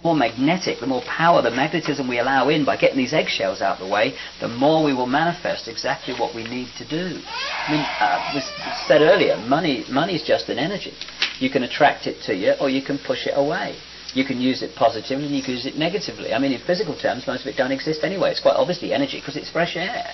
more magnetic, the more power, the magnetism we allow in by getting these eggshells out of the way, the more we will manifest exactly what we need to do. I mean, was said earlier, money is just an energy. You can attract it to you, or you can push it away. You can use it positively, and you can use it negatively. I mean, in physical terms, most of it don't exist anyway. It's quite obviously energy, because it's fresh air.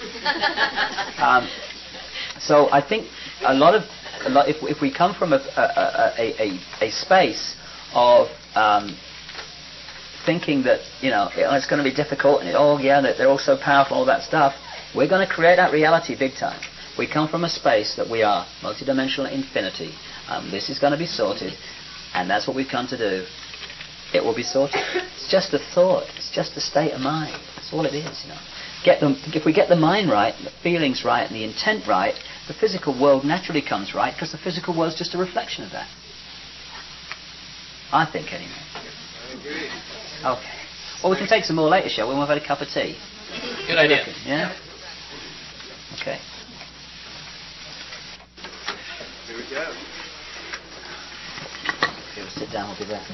So I think if we come from a space of thinking that it's going to be difficult and they're all so powerful, all that stuff, we're going to create that reality big time. We come from a space that we are multidimensional infinity. This is going to be sorted, and that's what we've come to do. It will be sorted. It's just a thought. It's just a state of mind. That's all it is. If we get the mind right, the feelings right, and the intent right, the physical world naturally comes right, because the physical world is just a reflection of that. I think, anyway. I agree. Okay. Well, we can take some more later, shall we? When we've had a cup of tea. Good idea. Yeah? Okay. Here we go. If you want to sit down, we'll be there.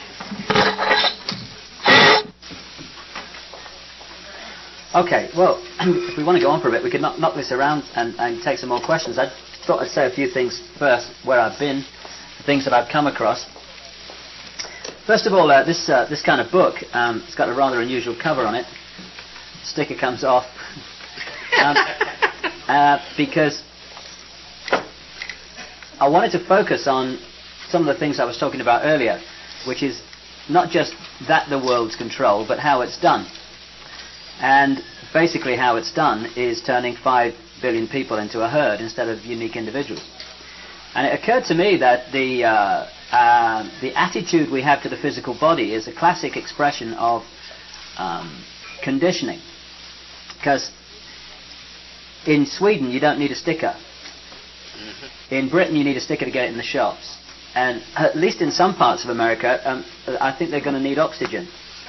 Okay, well, if we want to go on for a bit, we could knock this around and take some more questions. I thought I'd say a few things first, where I've been, the things that I've come across. First of all, this kind of book, it's got a rather unusual cover on it. Sticker comes off. Because I wanted to focus on some of the things I was talking about earlier, which is not just that the world's controlled, but how it's done. And basically how it's done is turning 5 billion people into a herd instead of unique individuals. And it occurred to me that the attitude we have to the physical body is a classic expression of conditioning. Because in Sweden you don't need a sticker. In Britain you need a sticker to get it in the shops. And at least in some parts of America, I think they're going to need oxygen.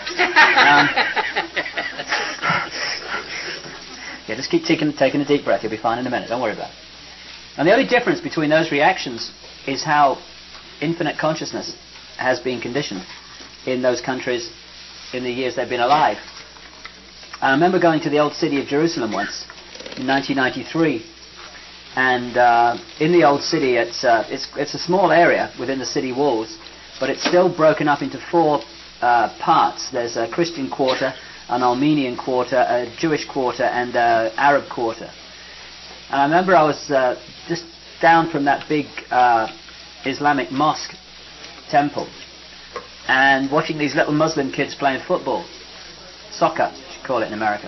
Yeah, just keep taking a deep breath. You'll be fine in a minute. Don't worry about it. And the only difference between those reactions is how infinite consciousness has been conditioned in those countries in the years they've been alive. I remember going to the old city of Jerusalem once in 1993, and in the old city, it's a small area within the city walls, but it's still broken up into 4 parts. There's a Christian quarter, an Armenian quarter, a Jewish quarter, and an Arab quarter. And I remember I was just down from that big Islamic mosque temple and watching these little Muslim kids playing football, soccer, you call it in America.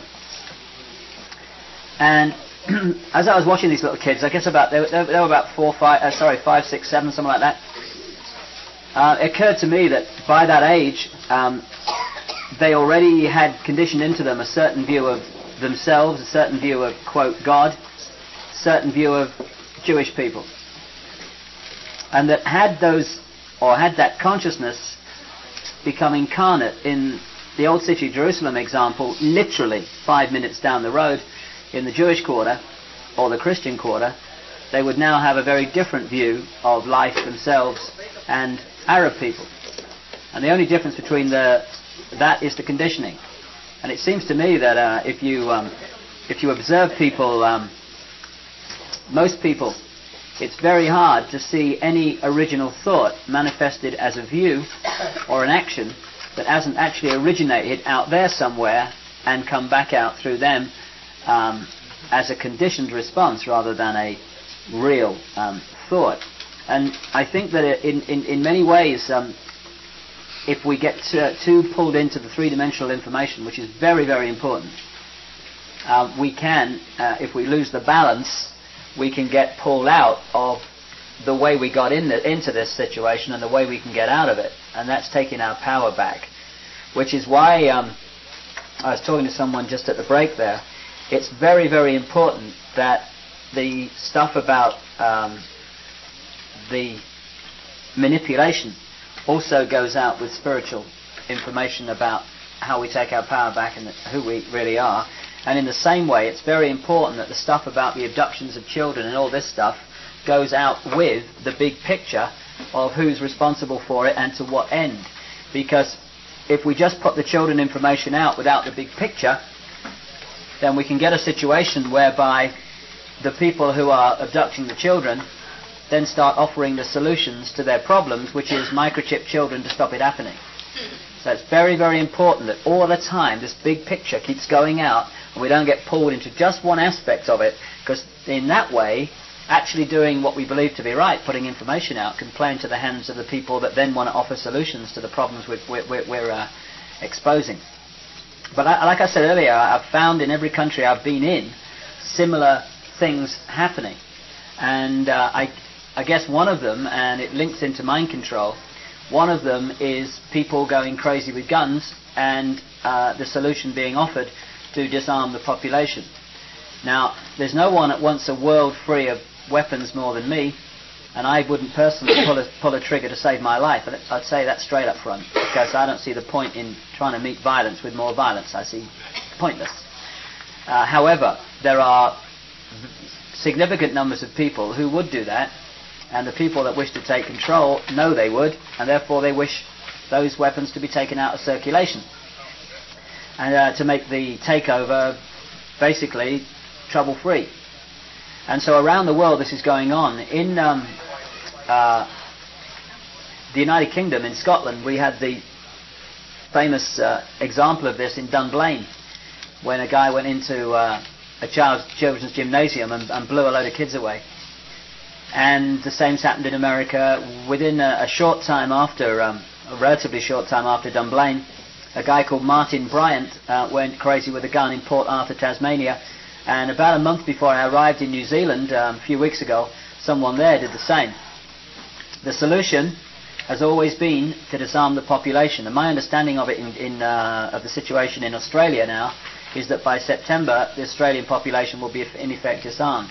And as I was watching these little kids, I guess they were about 5, 6, 7, something like that. It occurred to me that by that age, they already had conditioned into them a certain view of themselves, a certain view of, quote, God, a certain view of Jewish people. And that had that consciousness become incarnate in the old city of Jerusalem example, literally 5 minutes down the road in the Jewish quarter, or the Christian quarter, they would now have a very different view of life themselves and Arab people. And the only difference between that is the conditioning. And it seems to me that if you observe people, most people, it's very hard to see any original thought manifested as a view or an action that hasn't actually originated out there somewhere and come back out through them as a conditioned response rather than a real thought. And I think that in many ways, if we get too pulled into the three-dimensional information, which is very, very important, we can, if we lose the balance, we can get pulled out of the way we got into this situation and the way we can get out of it. And that's taking our power back. Which is why I was talking to someone just at the break there. It's very, very important that the stuff about the manipulation also goes out with spiritual information about how we take our power back and who we really are. And in the same way, it's very important that the stuff about the abductions of children and all this stuff goes out with the big picture of who's responsible for it and to what end. Because if we just put the children information out without the big picture, then we can get a situation whereby the people who are abducting the children then start offering the solutions to their problems, which is microchip children to stop it happening. So it's very, very important that all the time this big picture keeps going out and we don't get pulled into just one aspect of it, because in that way, actually doing what we believe to be right, putting information out, can play into the hands of the people that then want to offer solutions to the problems we're exposing. But like I said earlier, I've found in every country I've been in similar things happening. And I guess one of them, and it links into mind control, one of them is people going crazy with guns and the solution being offered to disarm the population. Now, there's no one that wants a world free of weapons more than me, and I wouldn't personally pull a trigger to save my life. I'd say that straight up front, because I don't see the point in trying to meet violence with more violence. I see pointless. However, there are significant numbers of people who would do that, and the people that wish to take control know they would, and therefore they wish those weapons to be taken out of circulation, and to make the takeover basically trouble-free. And so around the world this is going on. In the United Kingdom, in Scotland, we had the famous example of this in Dunblane, when a guy went into a children's gymnasium and blew a load of kids away. And the same's happened in America. Within a short time after, a relatively short time after Dunblane, a guy called Martin Bryant went crazy with a gun in Port Arthur, Tasmania. And about a month before I arrived in New Zealand, a few weeks ago, someone there did the same. The solution has always been to disarm the population. And my understanding of it of the situation in Australia now is that by September, the Australian population will be in effect disarmed.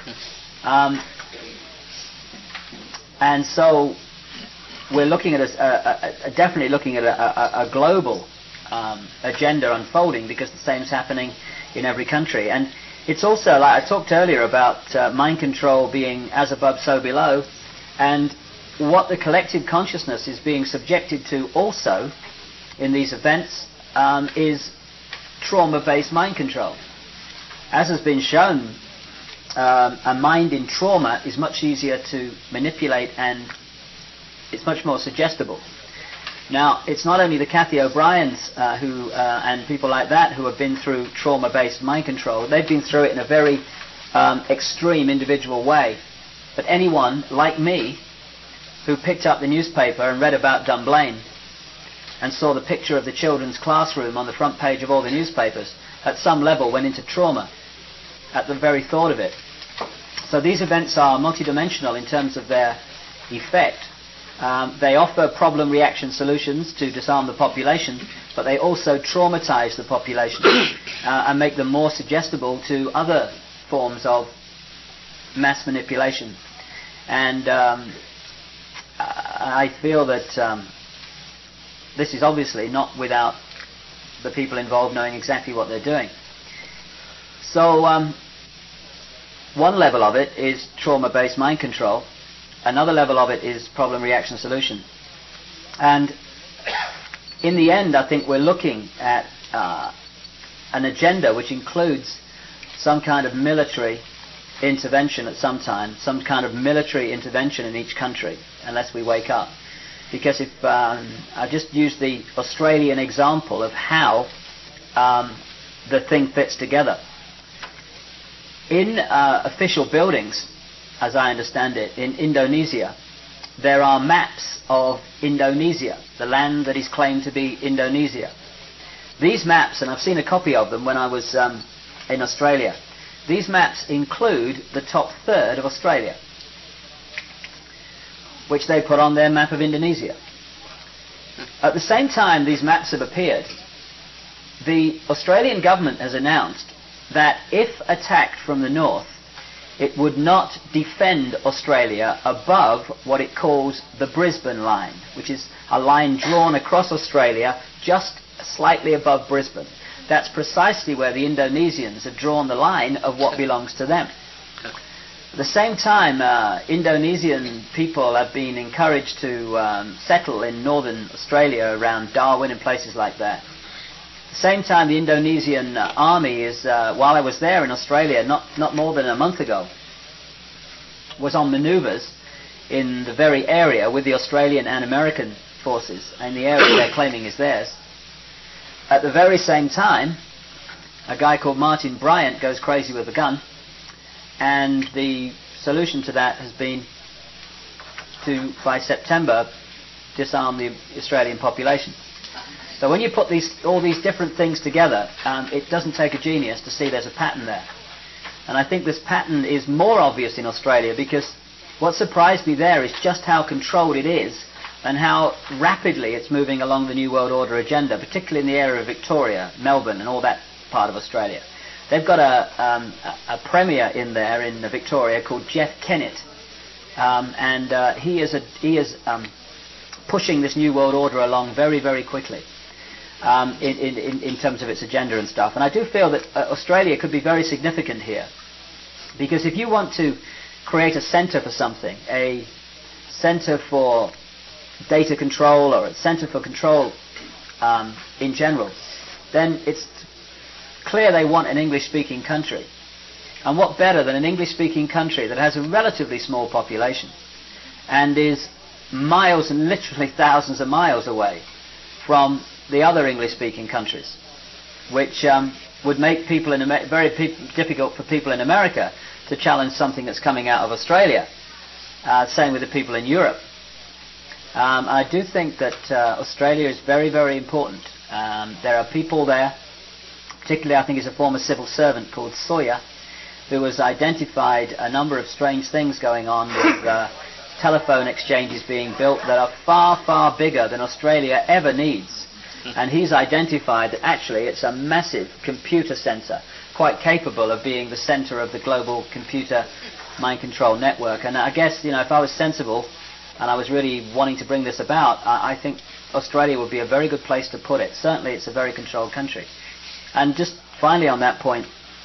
And so we're looking at definitely looking at a global agenda unfolding, because the same's happening in every country. And it's also, like I talked earlier about mind control being as above so below, and what the collective consciousness is being subjected to also in these events is trauma-based mind control. As has been shown, a mind in trauma is much easier to manipulate, and it's much more suggestible. Now, it's not only the Kathy O'Briens and people like that who have been through trauma-based mind control. They've been through it in a very extreme individual way. But anyone like me who picked up the newspaper and read about Dunblane and saw the picture of the children's classroom on the front page of all the newspapers, at some level went into trauma at the very thought of it. So these events are multidimensional in terms of their effect. They offer problem-reaction solutions to disarm the population, but they also traumatize the population and make them more suggestible to other forms of mass manipulation. And I feel that this is obviously not without the people involved knowing exactly what they're doing. So one level of it is trauma-based mind control. Another level of it is problem-reaction solution. And in the end, I think we're looking at an agenda which includes some kind of military intervention at some time, some kind of military intervention in each country, unless we wake up. Because if I just use the Australian example of how the thing fits together. In official buildings, as I understand it, in Indonesia, there are maps of Indonesia, the land that is claimed to be Indonesia. These maps, and I've seen a copy of them when I was in Australia, these maps include the top third of Australia, which they put on their map of Indonesia. At the same time these maps have appeared, the Australian government has announced that if attacked from the north, it would not defend Australia above what it calls the Brisbane line, which is a line drawn across Australia just slightly above Brisbane. That's precisely where the Indonesians have drawn the line of what belongs to them. the same time, Indonesian people have been encouraged to settle in northern Australia around Darwin and places like that. At the same time, the Indonesian army is, while I was there in Australia, not more than a month ago, was on manoeuvres in the very area with the Australian and American forces, and the area they're claiming is theirs. At the very same time, a guy called Martin Bryant goes crazy with a gun, and the solution to that has been to, by September, disarm the Australian population. So when you put all these different things together, it doesn't take a genius to see there's a pattern there. And I think this pattern is more obvious in Australia, because what surprised me there is just how controlled it is and how rapidly it's moving along the New World Order agenda, particularly in the area of Victoria, Melbourne and all that part of Australia. They've got a premier in there in Victoria called Jeff Kennett, and he is pushing this New World Order along very, very quickly in terms of its agenda and stuff. And I do feel that Australia could be very significant here, because if you want to create a centre for something, a centre for data control or a centre for control in general, then it's clear they want an English-speaking country. And what better than an English-speaking country that has a relatively small population and is miles and literally thousands of miles away from the other English-speaking countries, which would make people very difficult for people in America to challenge something that's coming out of Australia. Same with the people in Europe. I do think that Australia is very, very important. There are people there, particularly I think he's a former civil servant called Sawyer, who has identified a number of strange things going on with telephone exchanges being built that are far, far bigger than Australia ever needs. And he's identified that actually it's a massive computer centre, quite capable of being the centre of the global computer mind control network. And I guess, if I was sensible and I was really wanting to bring this about, I think Australia would be a very good place to put it. Certainly it's a very controlled country. And just finally on that point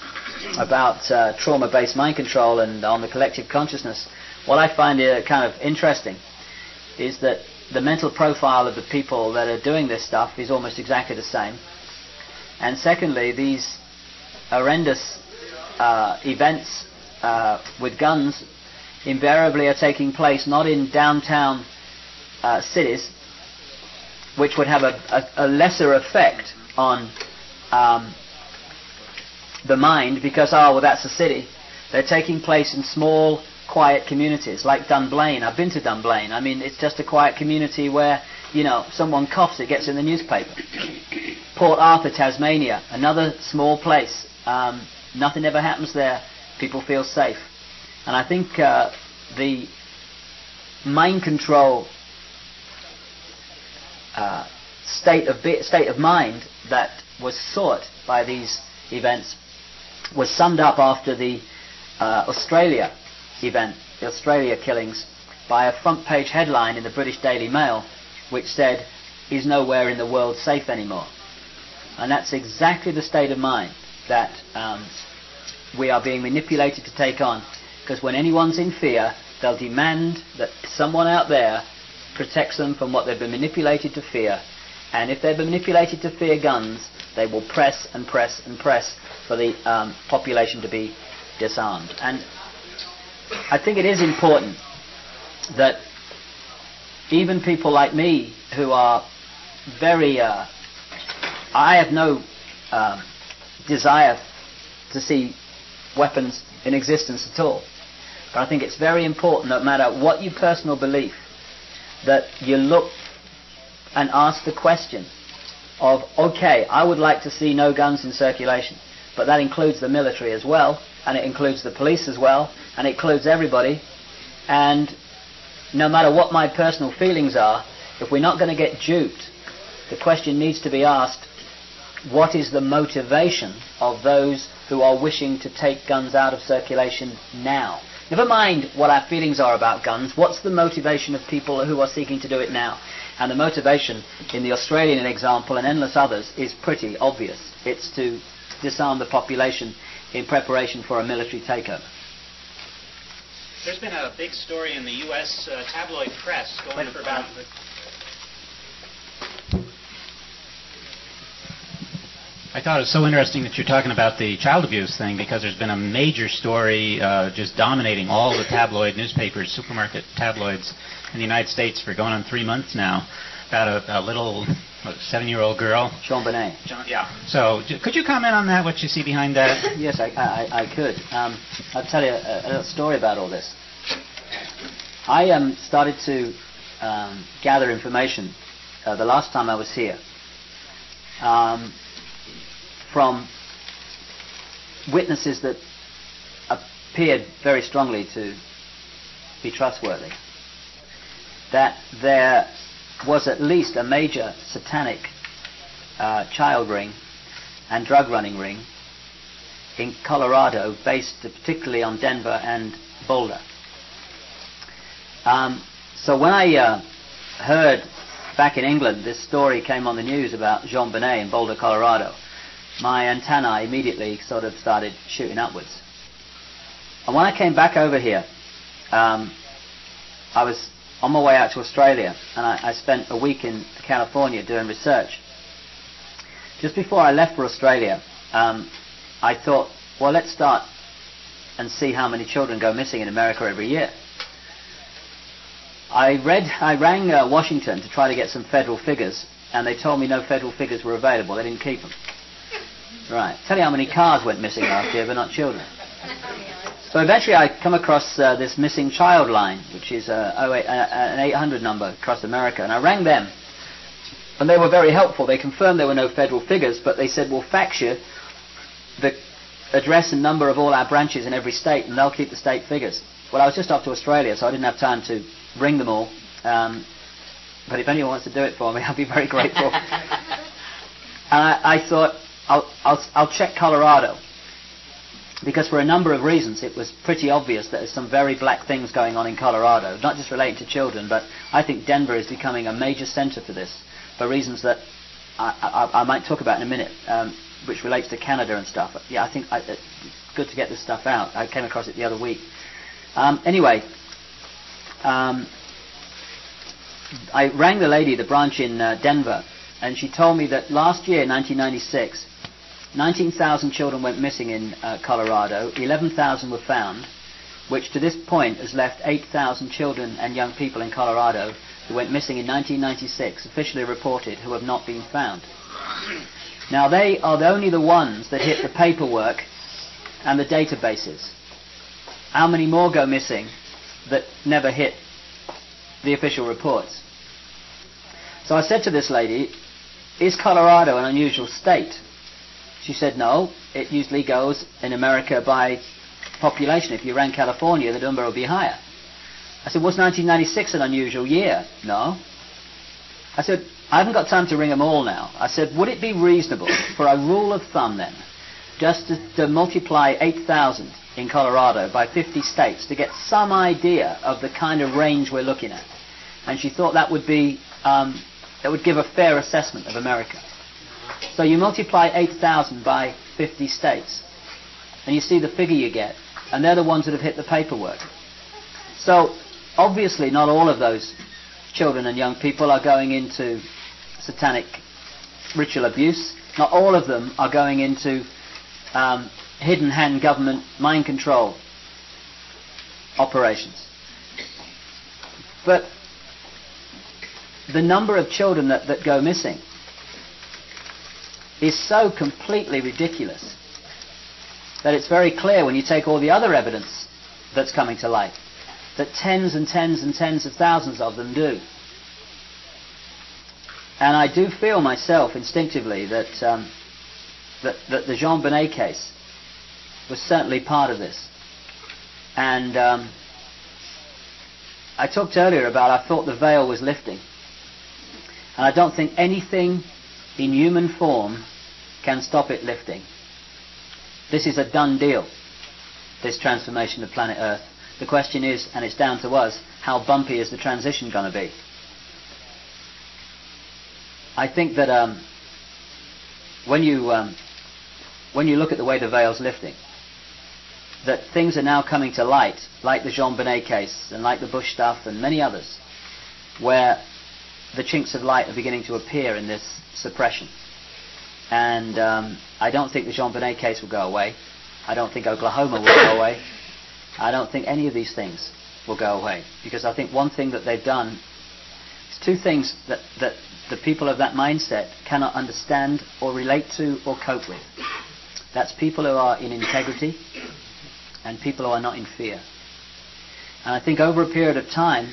about trauma-based mind control and on the collective consciousness, what I find kind of interesting is that the mental profile of the people that are doing this stuff is almost exactly the same. And secondly, these horrendous events with guns invariably are taking place not in downtown cities, which would have a lesser effect on the mind, because, that's a city. They're taking place in small, quiet communities, like Dunblane. I've been to Dunblane. I mean, it's just a quiet community where, someone coughs, it gets in the newspaper. Port Arthur, Tasmania, another small place. Nothing ever happens there. People feel safe. And I think the mind control state of mind that was sought by these events was summed up after the Australia event, the Australia killings, by a front page headline in the British Daily Mail which said, "Is nowhere in the world safe anymore." And that's exactly the state of mind that we are being manipulated to take on, because when anyone's in fear, they'll demand that someone out there protects them from what they've been manipulated to fear. And if they've been manipulated to fear guns, they will press and press and press for the population to be disarmed. And I think it is important that even people like me, who are very... I have no desire to see weapons in existence at all. But I think it's very important, no matter what your personal belief, that you look and ask the question of, okay, I would like to see no guns in circulation, but that includes the military as well, and it includes the police as well, and it includes everybody. And no matter what my personal feelings are, if we're not going to get duped, the question needs to be asked, what is the motivation of those who are wishing to take guns out of circulation now? Never mind what our feelings are about guns, what's the motivation of people who are seeking to do it now? And the motivation in the Australian example and endless others is pretty obvious. It's to disarm the population in preparation for a military takeover. There's been a big story in the U.S. Tabloid press going for about... I thought it was so interesting that you're talking about the child abuse thing, because there's been a major story just dominating all the tabloid newspapers, supermarket tabloids in the United States for going on 3 months now, about a little 7-year-old girl. JonBenét. Yeah. So could you comment on that, what you see behind that? Yes, I could. I'll tell you a little story about all this. I started to gather information the last time I was here from witnesses that appeared very strongly to be trustworthy, that there was at least a major satanic child ring and drug running ring in Colorado, based particularly on Denver and Boulder. So when I heard back in England this story came on the news about JonBenét in Boulder, Colorado, my antennae immediately sort of started shooting upwards. And when I came back over here, I was on my way out to Australia, and I spent a week in California doing research. Just before I left for Australia, I thought, well, let's start and see how many children go missing in America every year. I rang Washington to try to get some federal figures, and they told me no federal figures were available. They didn't keep them. Right. Tell you how many cars went missing last year, but not children. So eventually I come across this missing child line, which is an 800 number across America, and I rang them. And they were very helpful. They confirmed there were no federal figures, but they said, we'll fax you the address and number of all our branches in every state, and they'll keep the state figures. Well, I was just off to Australia, so I didn't have time to ring them all. But if anyone wants to do it for me, I'll be very grateful. And I thought, I'll check Colorado, because for a number of reasons it was pretty obvious that there's some very black things going on in Colorado, not just relating to children, but I think Denver is becoming a major center for this, for reasons that I might talk about in a minute, which relates to Canada and stuff. Yeah, I think it's good to get this stuff out. I came across it the other week. Anyway, I rang the lady, the branch in Denver, and she told me that last year, 1996, 19,000 children went missing in Colorado, 11,000 were found, which to this point has left 8,000 children and young people in Colorado who went missing in 1996, officially reported, who have not been found. Now they are only the ones that hit the paperwork and the databases. How many more go missing that never hit the official reports? So I said to this lady, is Colorado an unusual state? She said, no, it usually goes in America by population. If you ran California, the number would be higher. I said, was 1996 an unusual year? No. I said, I haven't got time to ring them all now. I said, would it be reasonable for a rule of thumb then, just to multiply 8,000 in Colorado by 50 states to get some idea of the kind of range we're looking at? And she thought that would be, that would give a fair assessment of America. So you multiply 8,000 by 50 states, and you see the figure you get, and they're the ones that have hit the paperwork. So obviously not all of those children and young people are going into satanic ritual abuse. Not all of them are going into hidden hand government mind control operations. But the number of children that go missing is so completely ridiculous that it's very clear when you take all the other evidence that's coming to light that tens and tens and tens of thousands of them do. And I do feel myself instinctively that that the JonBenét case was certainly part of this. And I talked earlier about I thought the veil was lifting. And I don't think anything in human form can stop it lifting. This is a done deal, this transformation of planet Earth. The question is, and it's down to us, how bumpy is the transition going to be? I think that when you look at the way the veil's lifting, that things are now coming to light, like the Jean Bonnet case and like the Bush stuff and many others, where the chinks of light are beginning to appear in this suppression. And I don't think the Jean Bonnet case will go away. I don't think Oklahoma will go away. I don't think any of these things will go away. Because I think one thing that they've done is two things that the people of that mindset cannot understand or relate to or cope with. That's people who are in integrity and people who are not in fear. And I think over a period of time,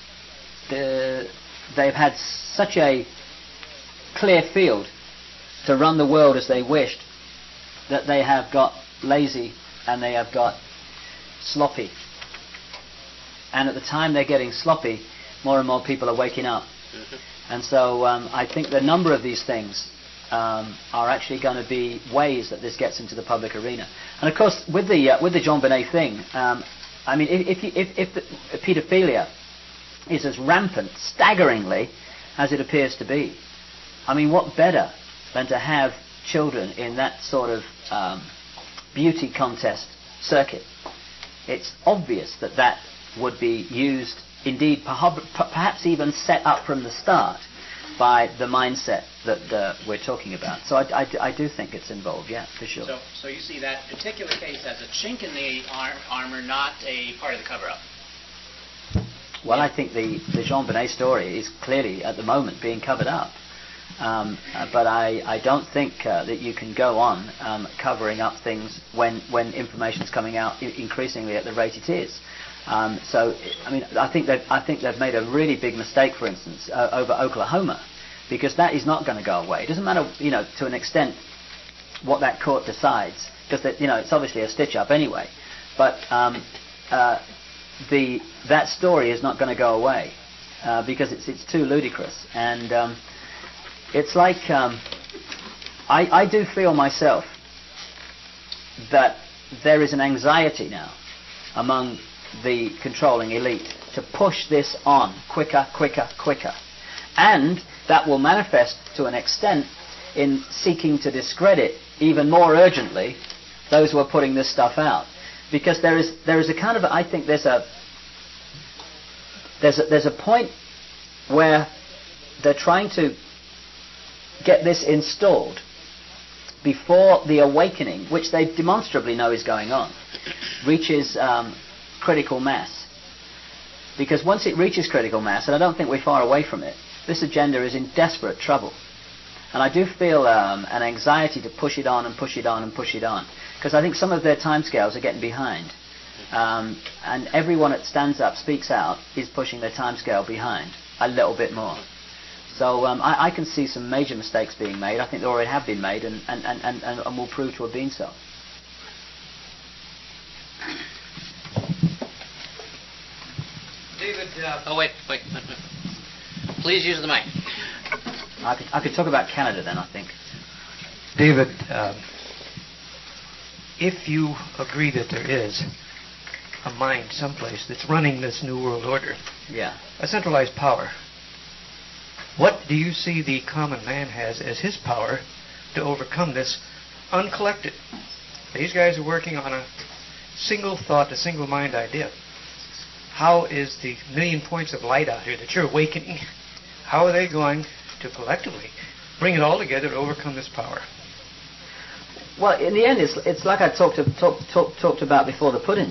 they've had such a clear field to run the world as they wished that they have got lazy and they have got sloppy. And at the time they're getting sloppy, more and more people are waking up. And so I think the number of these things are actually going to be ways that this gets into the public arena. And of course, with the Jean Bonnet thing, I mean, if the paedophilia is as rampant, staggeringly, as it appears to be, I mean, what better than to have children in that sort of beauty contest circuit? It's obvious that that would be used, indeed, perhaps even set up from the start by the mindset that we're talking about. So I do think it's involved, yeah, for sure. So you see that particular case as a chink in the armor, not a part of the cover-up. Well, I think the Jean Bonnet story is clearly, at the moment, being covered up. But I don't think that you can go on covering up things when information is coming out increasingly at the rate it is. So, I mean, I think they've made a really big mistake, for instance, over Oklahoma, because that is not going to go away. It doesn't matter, to an extent, what that court decides, because it's obviously a stitch-up anyway. But that story is not going to go away because it's too ludicrous. And it's like I do feel myself that there is an anxiety now among the controlling elite to push this on quicker. And that will manifest to an extent in seeking to discredit even more urgently those who are putting this stuff out. Because there is a kind of, I think there's a point where they're trying to get this installed before the awakening, which they demonstrably know is going on, reaches critical mass. Because once it reaches critical mass, and I don't think we're far away from it, this agenda is in desperate trouble. And I do feel an anxiety to push it on, because I think some of their timescales are getting behind. And everyone that stands up, speaks out, is pushing their timescale behind a little bit more. So I can see some major mistakes being made. I think they already have been made and will prove to have been so. David, Oh, wait. Please use the mic. I could talk about Canada then, I think. David, if you agree that there is a mind someplace that's running this New World Order, Yeah. a centralized power, what do you see the common man has as his power to overcome this uncollected? These guys are working on a single thought, a single mind idea. How is the million points of light out here that you're awakening, how are they going to collectively bring it all together to overcome this power? Well, in the end, it's like I talked about before the pudding.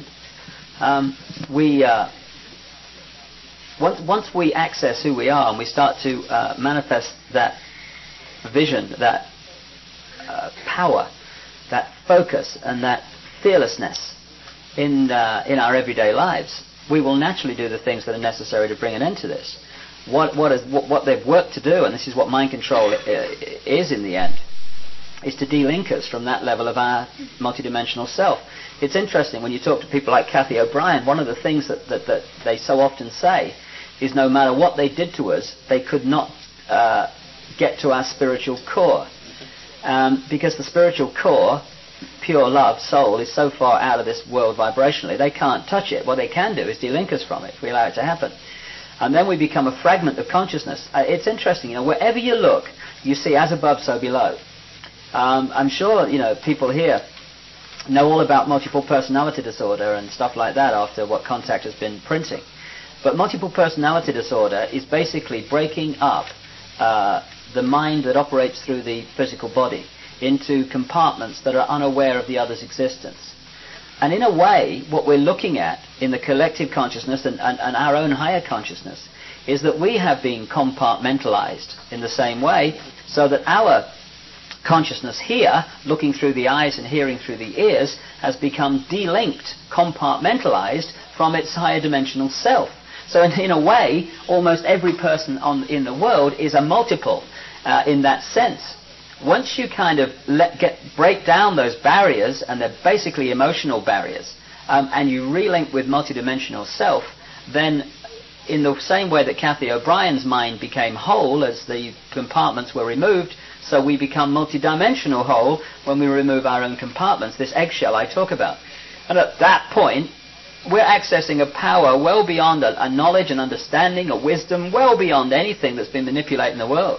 Once we access who we are and we start to manifest that vision, that power, that focus, and that fearlessness in our everyday lives, we will naturally do the things that are necessary to bring an end to this. What they've worked to do, and this is what mind control is in the end, is to de-link us from that level of our multidimensional self. It's interesting when you talk to people like Kathy O'Brien, one of the things that they so often say is no matter what they did to us, they could not get to our spiritual core. Because the spiritual core, pure love, soul, is so far out of this world vibrationally, they can't touch it. What they can do is de-link us from it if we allow it to happen. And then we become a fragment of consciousness. It's interesting, wherever you look, you see as above, so below. I'm sure, people here know all about multiple personality disorder and stuff like that after what Contact has been printing. But multiple personality disorder is basically breaking up the mind that operates through the physical body into compartments that are unaware of the other's existence. And in a way, what we're looking at in the collective consciousness and our own higher consciousness is that we have been compartmentalized in the same way, so that our consciousness here, looking through the eyes and hearing through the ears, has become delinked, compartmentalized from its higher dimensional self. So in a way, almost every person in the world is a multiple in that sense. Once you kind of break down those barriers, and they're basically emotional barriers, and you relink with multidimensional self, then in the same way that Kathy O'Brien's mind became whole as the compartments were removed, so we become multidimensional whole when we remove our own compartments, this eggshell I talk about. And at that point, we're accessing a power well beyond a knowledge and understanding, a wisdom, well beyond anything that's been manipulating the world.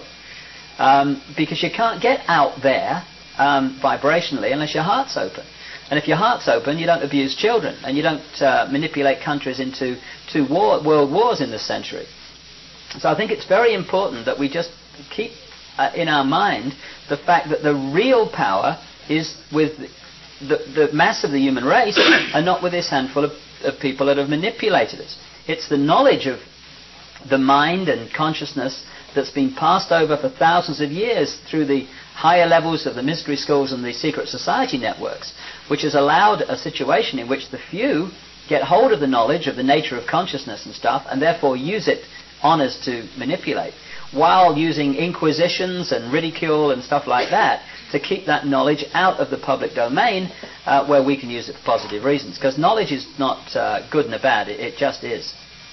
Because you can't get out there vibrationally unless your heart's open. And if your heart's open, you don't abuse children, and you don't manipulate countries into world wars in this century. So I think it's very important that we just keep in our mind the fact that the real power is with the mass of the human race, and not with this handful of people that have manipulated us. It's the knowledge of the mind and consciousness that's been passed over for thousands of years through the higher levels of the mystery schools and the secret society networks, which has allowed a situation in which the few get hold of the knowledge of the nature of consciousness and stuff, and therefore use it on us to manipulate, while using inquisitions and ridicule and stuff like that to keep that knowledge out of the public domain, where we can use it for positive reasons. Because knowledge is not good and bad, it just is.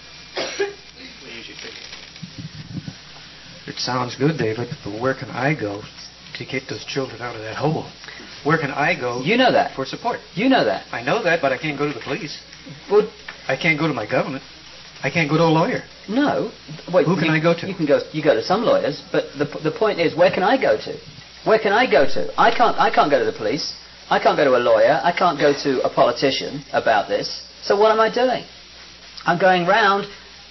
It sounds good, David, but where can I go to get those children out of that hole? Where can I go? You know that. For support? You know that. I know that, but I can't go to the police. Well, I can't go to my government. I can't go to a lawyer. no. Wait, Who can I go to? You go to some lawyers, but the point is, where can I go to? Where can I go to? I can't go to the police. I can't go to a lawyer. I can't go to a politician about this. So what am I doing? I'm going round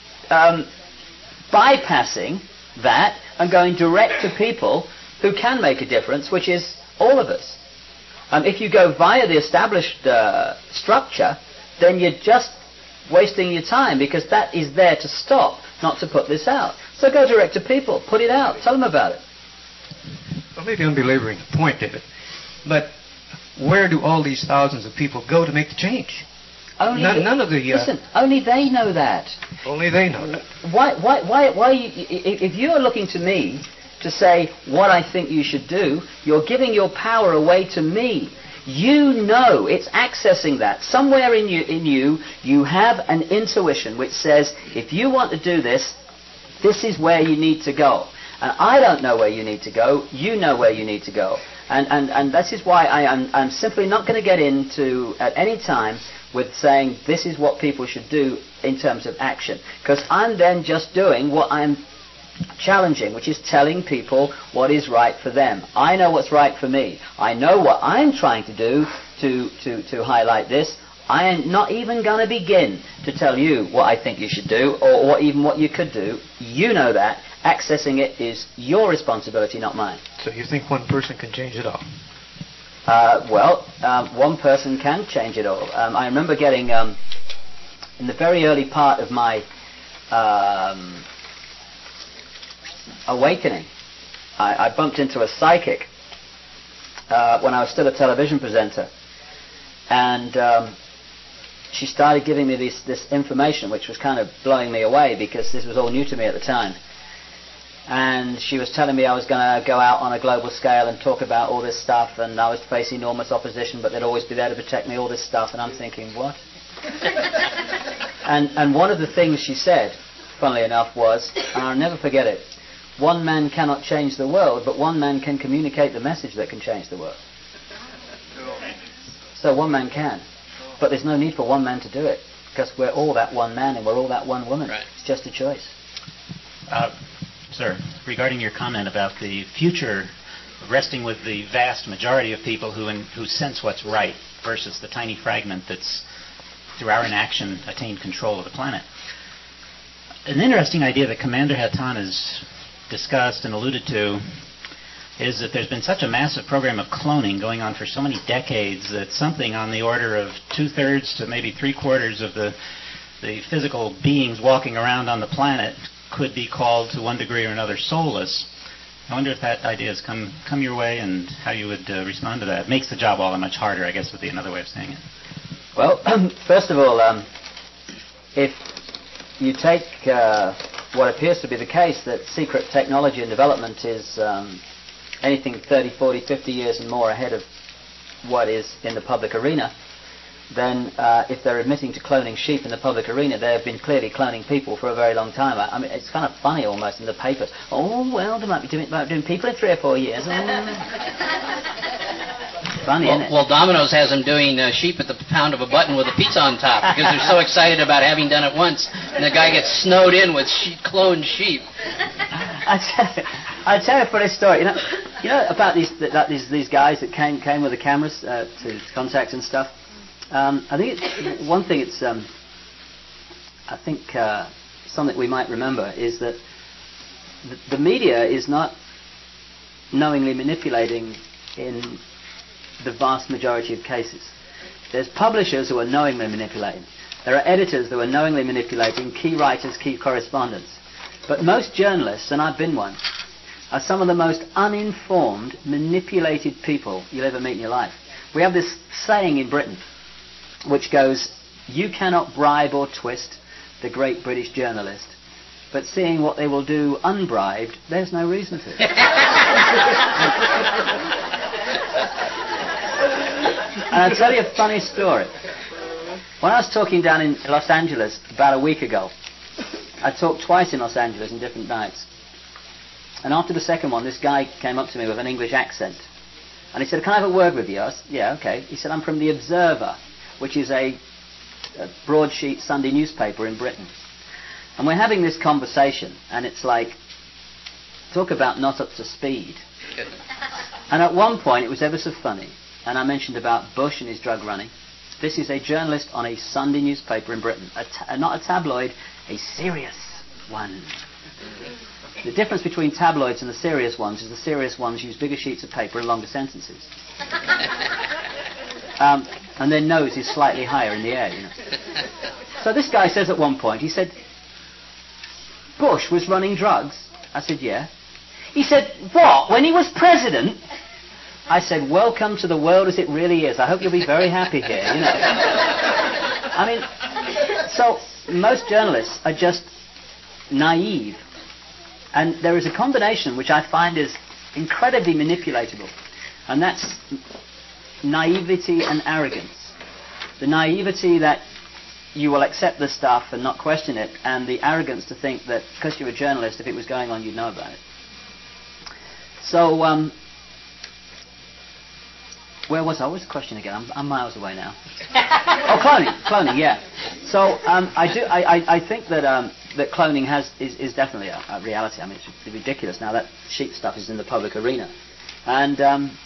bypassing that and going direct to people who can make a difference, which is all of us. If you go via the established structure, then you're just wasting your time, because that is there to stop, not to put this out. So go direct to people, put it out, tell them about it. Well, maybe I'm belaboring the point, David, but where do all these thousands of people go to make the change? None of the... Listen, only they know that. Only they know that. Why if you're looking to me to say what I think you should do, you're giving your power away to me. You know, it's accessing that. Somewhere in you have an intuition which says, if you want to do this, this is where you need to go. And I don't know where you need to go. You know where you need to go. And that is why I'm simply not going to get into, at any time, with saying this is what people should do in terms of action. Because I'm then just doing what I'm challenging, which is telling people what is right for them. I know what's right for me. I know what I'm trying to do to highlight this. I am not even going to begin to tell you what I think you should do, or even what you could do. You know that. Accessing it is your responsibility, not mine. So you think one person can change it all? One person can change it all. I remember getting, in the very early part of my awakening, I bumped into a psychic when I was still a television presenter. And she started giving me this information, which was kind of blowing me away, because this was all new to me at the time. And she was telling me I was going to go out on a global scale and talk about all this stuff, and I was to face enormous opposition, but they'd always be there to protect me, all this stuff. And I'm thinking, what? and one of the things she said, funnily enough, was, and I'll never forget it, one man cannot change the world, but one man can communicate the message that can change the world. So one man can. But there's no need for one man to do it, because we're all that one man and we're all that one woman. Right. It's just a choice. Sir, regarding your comment about the future resting with the vast majority of people who sense what's right, versus the tiny fragment that's, through our inaction, attained control of the planet. An interesting idea that Commander Hatton has discussed and alluded to is that there's been such a massive program of cloning going on for so many decades that something on the order of 2/3 to maybe 3/4 of the physical beings walking around on the planet could be called, to one degree or another, soulless. I wonder if that idea has come your way and how you would respond to that. It makes the job all that much harder, I guess, would be another way of saying it. Well, first of all, if you take what appears to be the case, that secret technology and development is anything 30, 40, 50 years and more ahead of what is in the public arena, then if they're admitting to cloning sheep in the public arena, they have been clearly cloning people for a very long time. I mean, it's kind of funny almost in the papers. Oh, well, they might be doing people in 3 or 4 years. Funny, isn't it? Well, Domino's has them doing sheep at the pound of a button with a pizza on top because they're so excited about having done it once, and the guy gets snowed in with cloned sheep. I'll tell you a funny story. You know about these guys that came with the cameras to contacts and stuff. I think one thing it's I think something we might remember is that the media is not knowingly manipulating in the vast majority of cases. There's publishers who are knowingly manipulating. There are editors who are knowingly manipulating, key writers, key correspondents. But most journalists, and I've been one, are some of the most uninformed, manipulated people you'll ever meet in your life. We have this saying in Britain, which goes, "You cannot bribe or twist the great British journalist, but seeing what they will do unbribed, there's no reason to." And I'll tell you a funny story. When I was talking down in Los Angeles about a week ago, I talked twice in Los Angeles in different nights. And after the second one, this guy came up to me with an English accent. And he said, "Can I have a word with you?" I said, "Yeah, okay." He said, "I'm from The Observer, which is a broadsheet Sunday newspaper in Britain." And we're having this conversation, and it's like, talk about not up to speed. And at one point, it was ever so funny, and I mentioned about Bush and his drug running. This is a journalist on a Sunday newspaper in Britain, not a tabloid, a serious one. The difference between tabloids and the serious ones is the serious ones use bigger sheets of paper and longer sentences. And their nose is slightly higher in the air, you know. So this guy says at one point, he said, "Bush was running drugs?" I said, "Yeah." He said, "What, when he was president?" I said, "Welcome to the world as it really is. I hope you'll be very happy here," you know. I mean, so most journalists are just naive. And there is a combination which I find is incredibly manipulatable. And that's naivety and arrogance. The naivety that you will accept the stuff and not question it, and the arrogance to think that because you're a journalist, if it was going on, you'd know about it. So, where was I? What was the question again? I'm miles away now. Oh, cloning, yeah. So, I think that that cloning is definitely a reality. I mean, it's ridiculous now that sheep stuff is in the public arena, and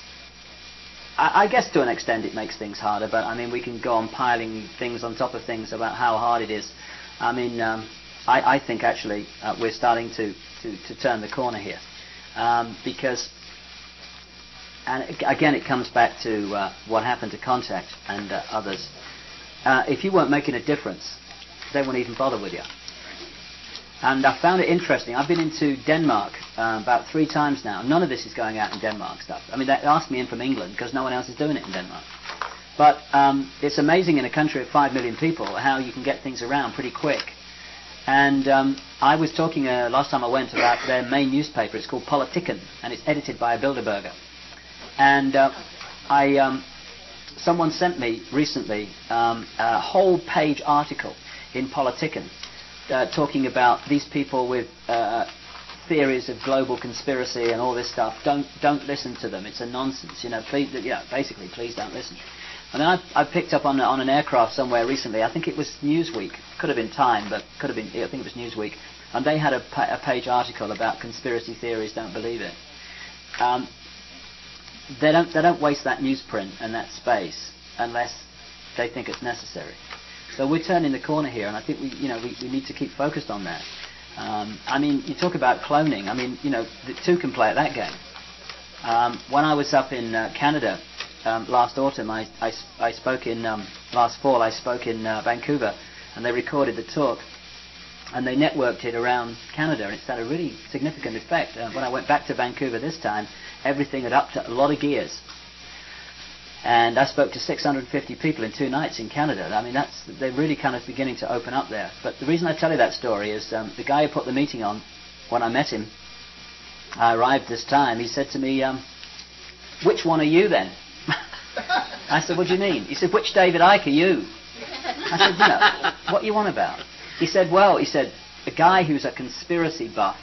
I guess to an extent it makes things harder. But I mean, we can go on piling things on top of things about how hard it is. I mean, I think actually we're starting to turn the corner here, because. And again, it comes back to what happened to Contact and others. If you weren't making a difference, they wouldn't even bother with you. And I found it interesting. I've been into Denmark about 3 times now. None of this is going out in Denmark stuff. I mean, they asked me in from England because no one else is doing it in Denmark. But it's amazing in a country of 5 million people how you can get things around pretty quick. And I was talking last time I went about their main newspaper. It's called Politiken, and it's edited by a Bilderberger. And someone sent me recently a whole page article in Politiken talking about these people with theories of global conspiracy and all this stuff. Don't listen to them. It's a nonsense. You know, please, basically, please don't listen. And then I picked up on an aircraft somewhere recently. I think it was Newsweek. Could have been Time, but could have been. I think it was Newsweek. And they had a page article about conspiracy theories. Don't believe it. They don't waste that newsprint and that space unless they think it's necessary. So we're turning the corner here, and I think we need to keep focused on that. I mean, you talk about cloning. I mean, the two can play at that game. When I was up in Canada last autumn, I spoke in last fall. I spoke in Vancouver, and they recorded the talk, and they networked it around Canada, and it's had a really significant effect. When I went back to Vancouver this time, everything had upped a lot of gears. And I spoke to 650 people in 2 nights in Canada. I mean, they're really kind of beginning to open up there. But the reason I tell you that story is the guy who put the meeting on, when I met him, I arrived this time, he said to me, which one are you then? I said, what do you mean? He said, which David Icke are you? I said, what you on about? He said, a guy who's a conspiracy buff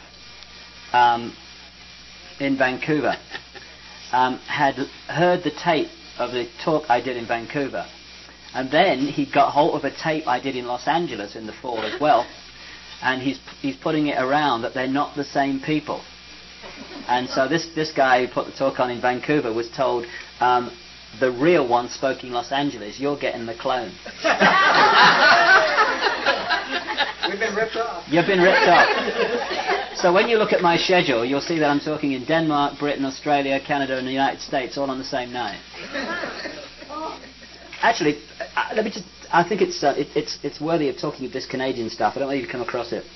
in Vancouver had heard the tape of the talk I did in Vancouver, and then he got hold of a tape I did in Los Angeles in the fall as well, and he's putting it around that they're not the same people. And so this guy who put the talk on in Vancouver was told, the real one spoke in Los Angeles, you're getting the clone. We've been ripped off. You've been ripped off. So when you look at my schedule, you'll see that I'm talking in Denmark, Britain, Australia, Canada, and the United States, all on the same night. Actually, I think it's worthy of talking of this Canadian stuff. I don't know if you've come across it.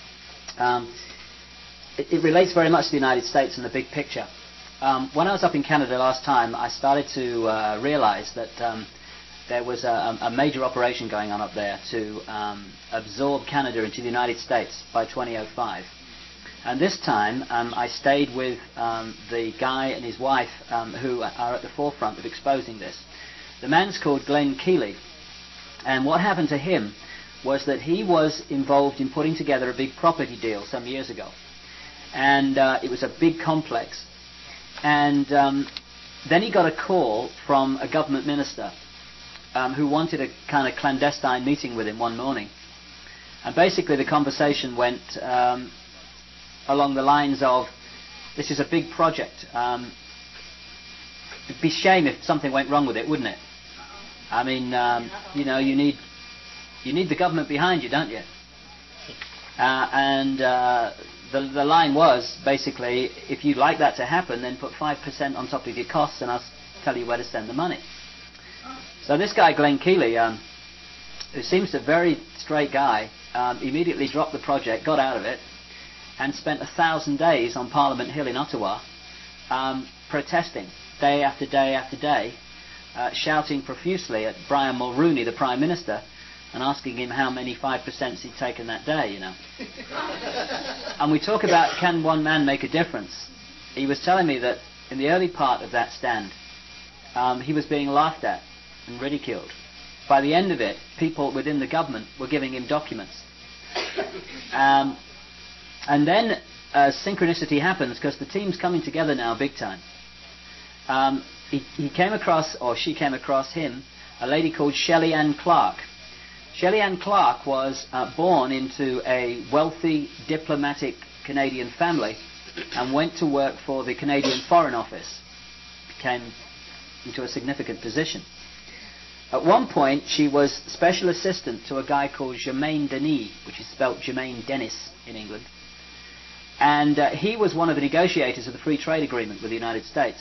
It relates very much to the United States and the big picture. When I was up in Canada last time, I started to realize that there was a major operation going on up there to absorb Canada into the United States by 2005. And this time, I stayed with the guy and his wife who are at the forefront of exposing this. The man's called Glenn Keeley, and what happened to him was that he was involved in putting together a big property deal some years ago. And it was a big complex. And then he got a call from a government minister who wanted a kind of clandestine meeting with him one morning. And basically the conversation went along the lines of, this is a big project. It'd be a shame if something went wrong with it, wouldn't it? I mean, you need the government behind you, don't you? The line was, basically, if you'd like that to happen, then put 5% on top of your costs and I'll tell you where to send the money. So this guy, Glenn Keeley, who seems a very straight guy, immediately dropped the project, got out of it, and spent 1,000 days on Parliament Hill in Ottawa protesting day after day after day, shouting profusely at Brian Mulroney, the Prime Minister, and asking him how many 5% he'd taken that day, And we talk about, can one man make a difference? He was telling me that in the early part of that stand, he was being laughed at and ridiculed. By the end of it, people within the government were giving him documents. And then synchronicity happens, because the team's coming together now big time. He came across, or she came across him, a lady called Shelley Ann Clark. Shelley Ann Clark was born into a wealthy diplomatic Canadian family and went to work for the Canadian Foreign Office. Became into a significant position. At one point, she was special assistant to a guy called Jermaine Denis, which is spelt Jermaine Dennis in England. And he was one of the negotiators of the Free Trade Agreement with the United States.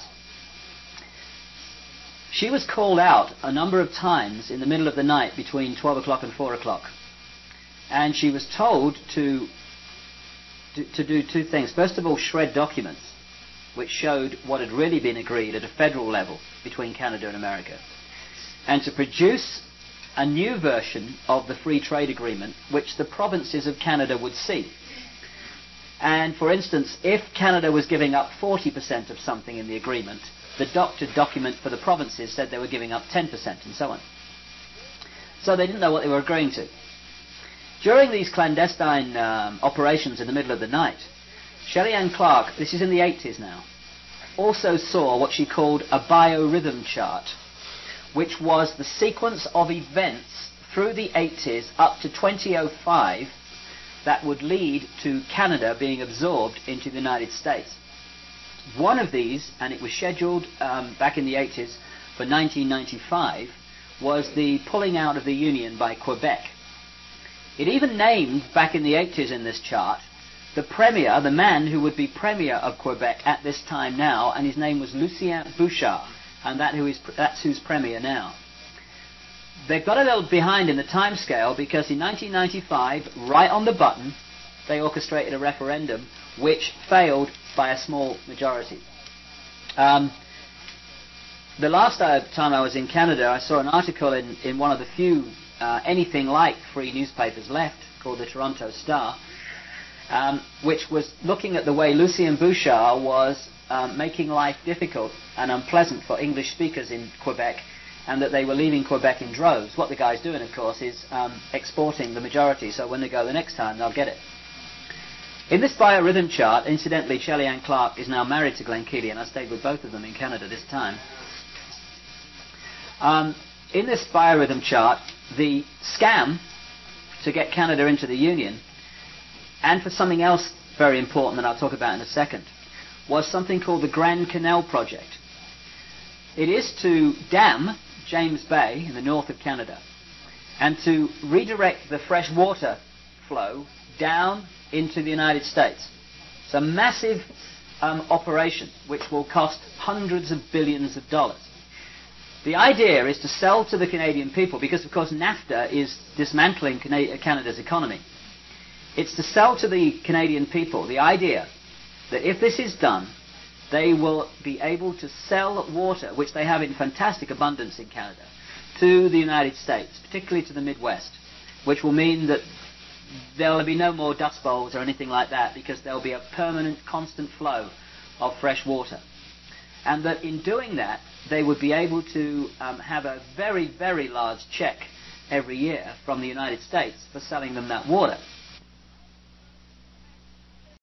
She was called out a number of times in the middle of the night between 12 o'clock and 4 o'clock. And she was told to do two things. First of all, shred documents, which showed what had really been agreed at a federal level between Canada and America. And to produce a new version of the Free Trade Agreement, which the provinces of Canada would see. And, for instance, if Canada was giving up 40% of something in the agreement, the doctored document for the provinces said they were giving up 10% and so on. So they didn't know what they were agreeing to. During these clandestine operations in the middle of the night, Shelley Ann Clark, this is in the 80s now, also saw what she called a biorhythm chart, which was the sequence of events through the 80s up to 2005 that would lead to Canada being absorbed into the United States. One of these, and it was scheduled back in the 80s for 1995, was the pulling out of the Union by Quebec. It even named, back in the 80s in this chart, the premier, the man who would be premier of Quebec at this time now, and his name was Lucien Bouchard, and that's who's premier now. They've got a little behind in the time scale because in 1995, right on the button, they orchestrated a referendum which failed by a small majority. The last time I was in Canada, I saw an article in one of the few anything like free newspapers left, called the Toronto Star, which was looking at the way Lucien Bouchard was making life difficult and unpleasant for English speakers in Quebec, and that they were leaving Quebec in droves. What the guy's doing, of course, is exporting the majority, so when they go the next time, they'll get it. In this biorhythm chart, incidentally, Shelley Ann Clark is now married to Glenn Keely, and I stayed with both of them in Canada this time. In this biorhythm chart, the scam to get Canada into the Union, and for something else very important that I'll talk about in a second, was something called the Grand Canal Project. It is to dam James Bay in the north of Canada and to redirect the fresh water flow down into the United States. It's a massive operation which will cost hundreds of billions of dollars. The idea is to sell to the Canadian people, because of course NAFTA is dismantling Canada's economy. It's to sell to the Canadian people the idea that if this is done, they will be able to sell water, which they have in fantastic abundance in Canada, to the United States, particularly to the Midwest, which will mean that there will be no more dust bowls or anything like that, because there will be a permanent, constant flow of fresh water. And that in doing that, they would be able to have a very, very large check every year from the United States for selling them that water.